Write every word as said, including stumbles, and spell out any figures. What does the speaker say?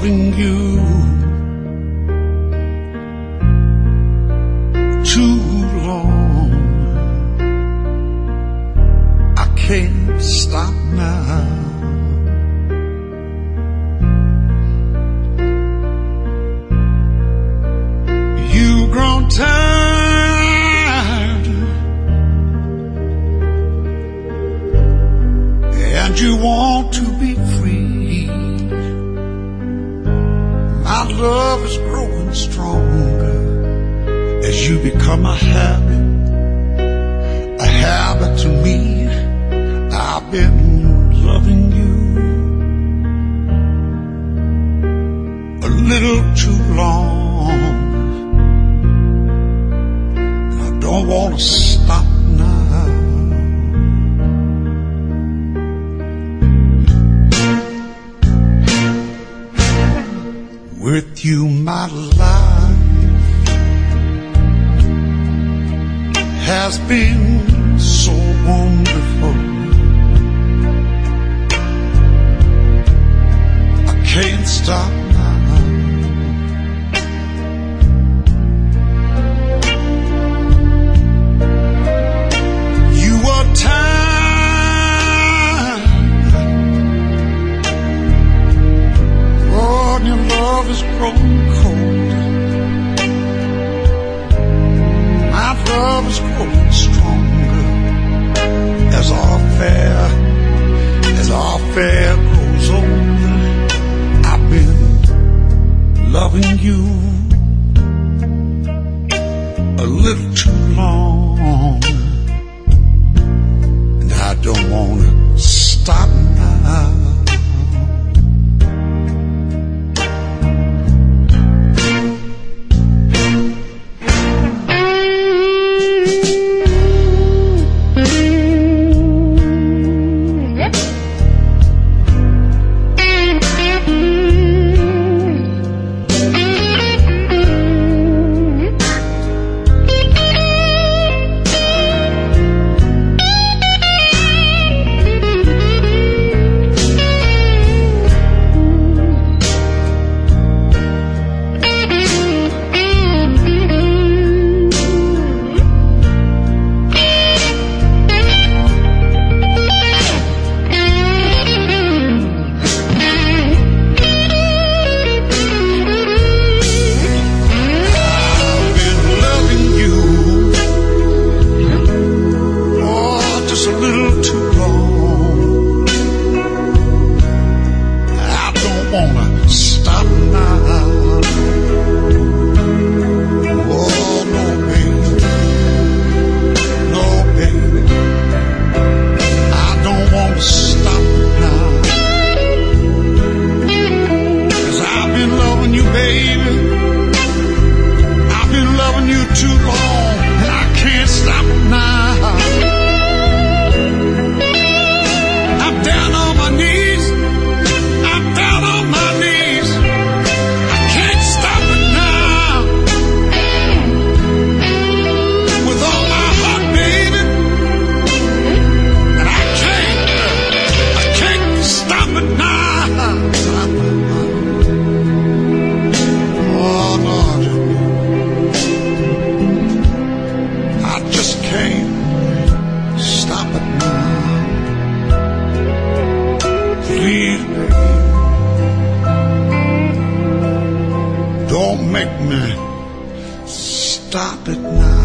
loving you too long. I can't stop now. You've grown tired and you want to be free. My love is growing stronger as you become a habit, a habit to me. I've been loving you a little too long. I don't want to stop now. With you, my life has been so wonderful. I can't stop now. You were tired. Oh, and your love is growing cold. My love is growing stronger as our affair, as our affair grows older. I've been loving you a little too long, and I don't want to stop now. Don't make me stop it now.